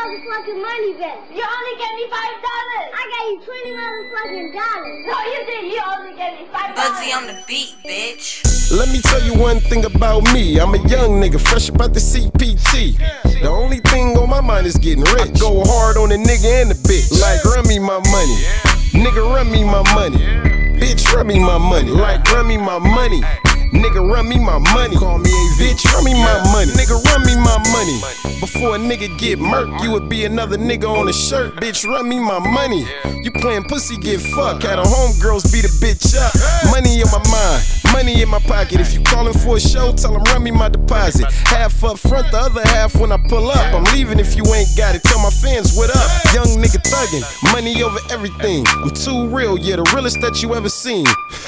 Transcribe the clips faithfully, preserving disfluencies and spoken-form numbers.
motherfucking money back. You only gave me five dollars. I gave you twenty motherfucking dollars. No, you didn't. You only gave me five dollars. Buzzy on the beat, bitch. Let me tell you one thing about me. I'm a young nigga, fresh up out the C P T. The only thing on my mind is getting rich. I go hard on a nigga and a bitch. Like run me my money. Nigga run me my money. Bitch run me my money. Like run me my money. Nigga run me my money. Call me a bitch, run me my money. Nigga run me my money. Before a nigga get murked, you would be another nigga on a shirt. Bitch, run me my money. You playing pussy, get fucked. Had a homegirls beat a bitch up. Money in my mind, money in my pocket. If you calling for a show, tell them run me my deposit. Half up front, the other half when I pull up. I'm leaving if you ain't got it. Tell my fans what up. Young nigga thuggin', money over everything. I'm too real, yeah, the realest that you ever seen.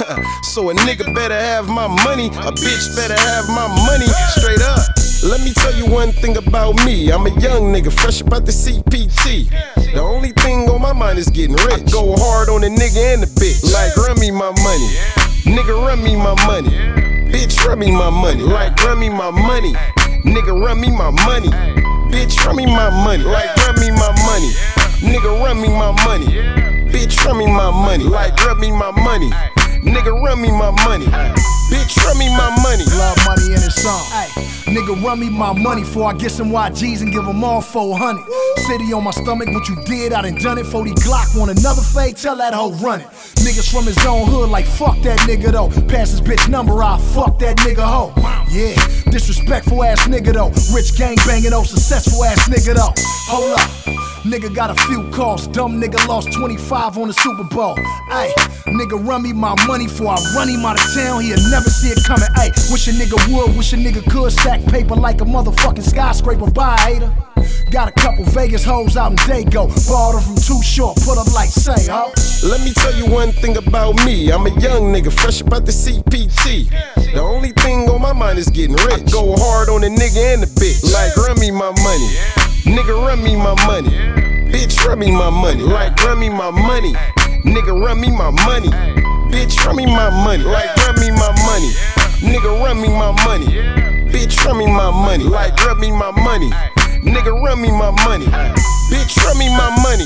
So a nigga better have my money. A bitch better have my money. Straight up. Let me tell you one thing about me. I'm a young nigga, fresh up out the C P T. The only thing on my mind is getting rich. I go hard on a nigga and a bitch. Like run me my money. Nigga run me my money. Bitch run me my money. Like run me my money. Nigga run me my money. Bitch run me my money. Like run me my money. Nigga run me my money. Bitch run me my money. Like run me my money. Nigga run me my money. Bitch run me my money. Love money in his song. Ay, nigga run me my money before I get some Y Gs and give them all four hundred. City on my stomach, what you did, I done done it. forty Glock, want another fade, tell that hoe run it. Niggas from his own hood like fuck that nigga though. Pass his bitch number, I fuck that nigga hoe. Yeah, disrespectful ass nigga though. Rich gang banging though, successful ass nigga though. Hold up. Nigga got a few calls, dumb nigga lost twenty-five on the Super Bowl. Ayy, nigga run me my money before I run him out of town, he'll never see it coming. Ayy, wish a nigga would, wish a nigga could stack paper like a motherfucking skyscraper. Bye, hater. Got a couple Vegas hoes out in Dago, bought her from Too Short, put up like say, ho. Let me tell you one thing about me. I'm a young nigga, fresh up out the C P T. The only thing on my mind is getting rich. I go hard on a nigga and a bitch. Like run me my money. Nigga run me my money. Bitch run me my money. Like run me my money. Nigga run me my money. Bitch run me my money. Like run me my money. Nigga run me my money. Bitch run me my money. Like run me my money. Nigga run me my money. Bitch run me my money.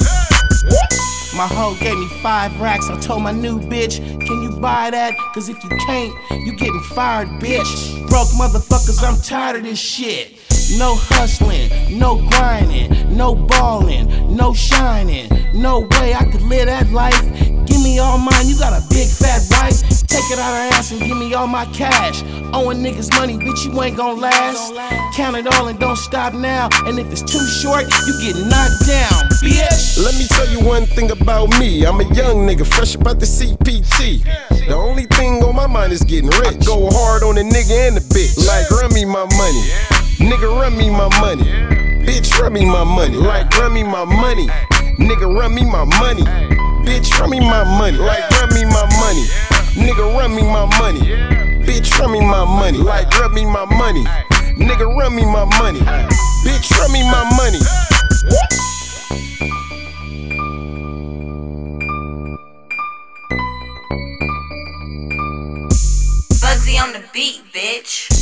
My hoe gave me five racks. I told my new bitch, can you buy that? Cause if you can't, you getting fired, bitch. Broke motherfuckers, I'm tired of this shit. No hustling, no grinding, no balling, no shining. No way I could live that life. Give me all mine, you got a big fat wife. Take it out her ass and give me all my cash. Owing niggas money, bitch, you ain't gon' last. Count it all and don't stop now. And if it's too short, you get knocked down, bitch. Let me tell you one thing about me. I'm a young nigga, fresh up out the C P T. The only thing on my mind is getting rich. I go hard on a nigga and a bitch. Like run me my money. Nigga run me my money. Bitch run me my money. Like run me my money. Nigga run me my money. Bitch run me my money. Like run me my money. Nigga run me my money. Bitch run me my money. Like run me my money. Nigga run me my money. Bitch run me my money. Buzzy on the beat, bitch.